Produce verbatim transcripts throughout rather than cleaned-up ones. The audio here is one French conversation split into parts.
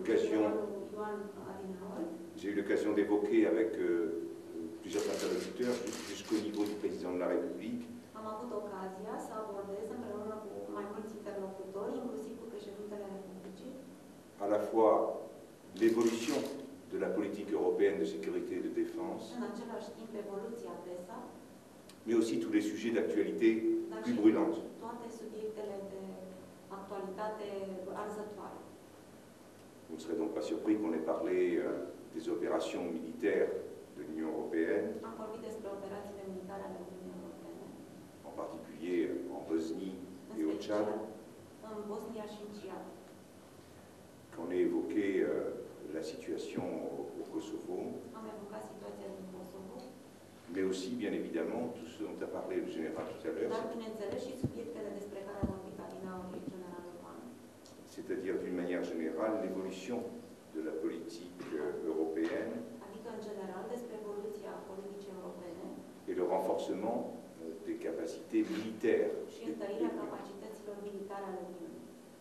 l'occasion j'ai eu l'occasion d'évoquer avec euh, plusieurs interlocuteurs jusqu'au niveau du président de la République. Am avut ocazia să abordez împreună cu mai mulți interlocutori, inclusiv cu președintele Republicii, à la fois l'évolution de la politique européenne de sécurité et de défense, în același timp evoluția P E S A, mais aussi tous les sujets d'actualité plus brûlantes. Toate subiectele de actualitate arzătoare. Vous ne serez donc pas surpris qu'on ait parlé euh, des opérations militaires de l'Union européenne, Am vorbit despre operațiile militare ale Uniunii Europene, en particulier en Bosnie în et au special Tchad, în Bosnia și în Ciad. qu'on ait évoqué euh, la situation au, au Kosovo, Am evocat situația din Kosovo, mais aussi, bien évidemment, tout ce dont a parlé le général tout à l'heure, dar bineînțeles și subiectele despre care a vorbit Adinauri generalul Pan, c'est-à-dire d'une manière générale l'évolution de la politique euh, européenne adică în general despre evoluția politicii europene et le renforcement euh, des capacités militaires. și întărirea capacităților militare ale Uniunii.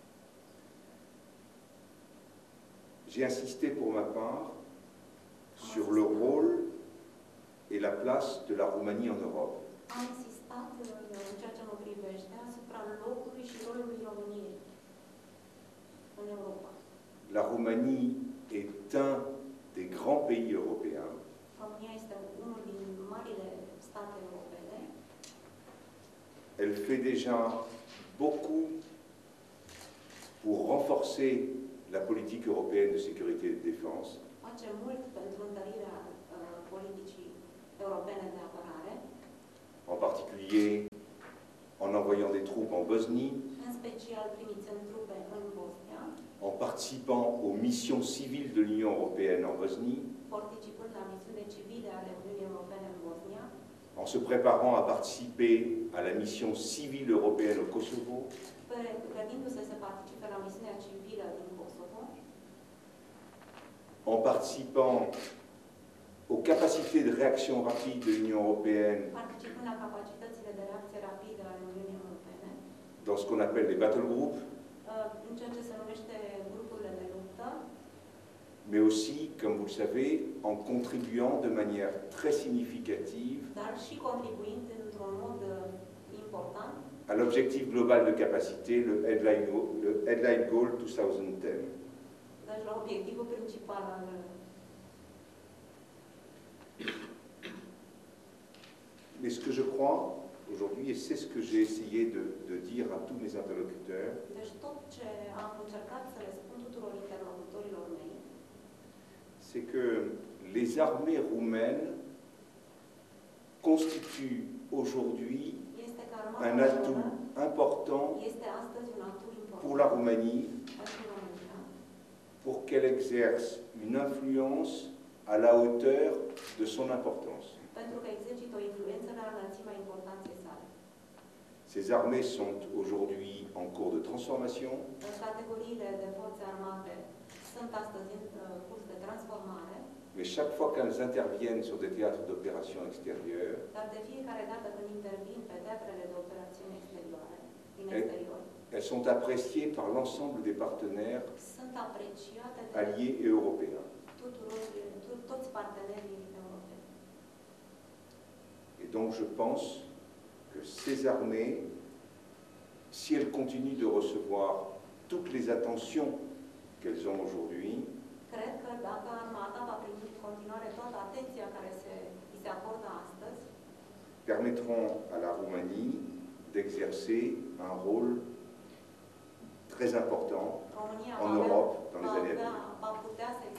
J'ai insisté pour ma part sur le rôle et la place de la Roumanie en Europe. Am insistat în ceea ce mă privește asupra locului și rolului României în Europa. La Roumanie est un des grands pays européens. România este unul din marile state europene. Elle fait déjà beaucoup pour renforcer la politique européenne de sécurité et de défense. Face mult pentru întărirea uh, politicii europene de apărare, En particulier en envoyant des troupes en Bosnie, în special trimițând trupe în Bosnia, en participant aux missions civiles de l'Union européenne en Bosnie, participând la misiune civile ale Uniunii Europene în Bosnia, en se préparant à participer à la mission civile européenne au Kosovo, pregătindu-se să participe la misiunea civilă din Kosovo, en participant aux capacités de réaction rapide de l'Union européenne participând la capacitățile de reacție rapidă ale Uniunii Europene, dans ce qu'on appelle les battle groups, în ceea ce se numește grupurile de luptă, mais aussi, comme vous le savez, en contribuant de manière très significative dar și contribuind într-un mod important à l'objectif global de capacité, le Headline Goal, le Headline Goal două mii zece. deci la obiectivul principal al Mais ce que je crois aujourd'hui, et c'est ce que j'ai essayé de, de dire à tous mes interlocuteurs, Deci tot ce am încercat să le spun tuturor interlocutorilor mei, c'est que les armées roumaines constituent aujourd'hui este că un armata atout română important este astăzi un atu important pour la Roumanie, pentru România, pour qu'elle exerce une influence à la hauteur de son importance. pentru că exercită o influență la înălțimea importanței sale. Ces armées sont aujourd'hui en cours de transformation. Categoriile de forțe armate sunt astăzi în uh, curs de transformare, Mais chaque fois qu'elles interviennent sur des théâtres d'opération extérieures, dar de fiecare dată când intervin pe teatrele de operațiuni exterioare, din Et- exterior, elles sont appréciées par l'ensemble des partenaires sunt apreciate de alliés et européens. tuturor, to- toți partenerii europeni. Et donc je pense que ces armées, si elles continuent de recevoir toutes les attentions qu'elles ont aujourd'hui, Cred că dacă armata va primi în continuare toată atenția care se, îi se acordă astăzi, permettront à la Roumanie d'exercer un rôle très important România en va, avea, Europe dans les va, années à avea, venir. va putea să